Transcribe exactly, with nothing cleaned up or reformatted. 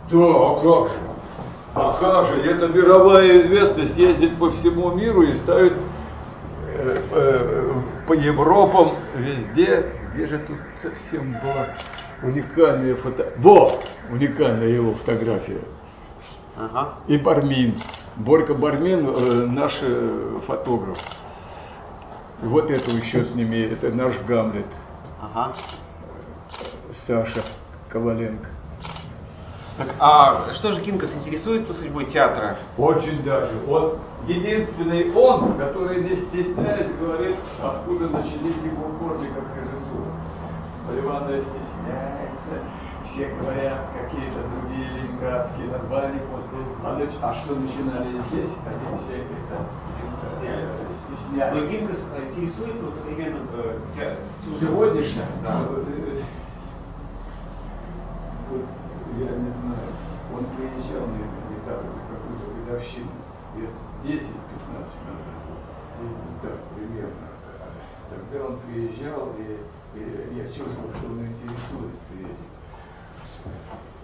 Да, а как же? А как же? Это мировая известность, ездит по всему миру и ставит э, э, по Европам везде. Где же тут совсем была уникальная фото... Во! Уникальная его фотография. Ага. И Бармин. Борька Бармин, э, наш э, фотограф. И вот это еще с ними, это наш Гамлет. Ага. Саша Коваленко. Так, а что же Кинкас интересуется судьбой театра? Очень даже. Он единственный он, который, не стесняясь, говорит, откуда начались его корни как режиссера. Поливанная стесняется, все говорят какие-то другие ленинградские названия после. А, а что начинали здесь, они все это стесняются. стесняются. Но Кинкас интересуется в современном э, театре? Сегодняшнем? Да. Вот, я не знаю, он приезжал на недавно какую-то годовщину, лет десять-пятнадцать назад, так примерно. Тогда он приезжал, и, и я чувствовал, что он интересуется этим.